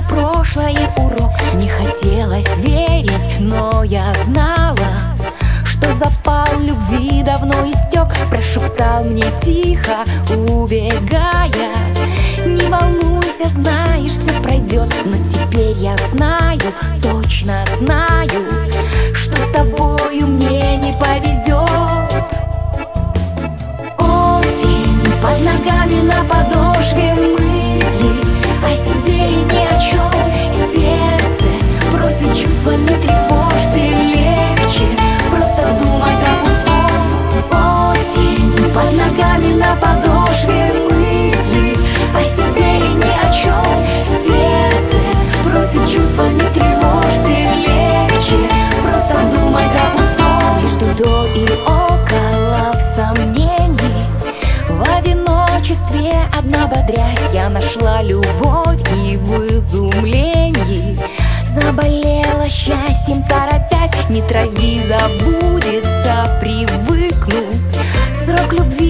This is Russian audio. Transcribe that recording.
прошлое урок. Не хотелось верить, но я знала, что запал любви давно истек. Прошептал мне тихо, убегая: не волнуйся, знаешь, все пройдет. Но теперь я знаю, точно знаю, что с тобою мне не повезет. Осень под ногами на подошве мысли о себе и ни о чем. И сердце просит чувства, не тревожь ты, легче просто думать о пустом. Осень под ногами на подошве мысли о себе и ни о чем. Сердце просит чувства, не тревожь ты, легче просто думать о пустом. Между до и около, в сомнении, в одиночестве одна бодрясь, я нашла любовь и в изумлении заболела счастьем, торопясь. Не трави, забудется, привыкну. Срок любви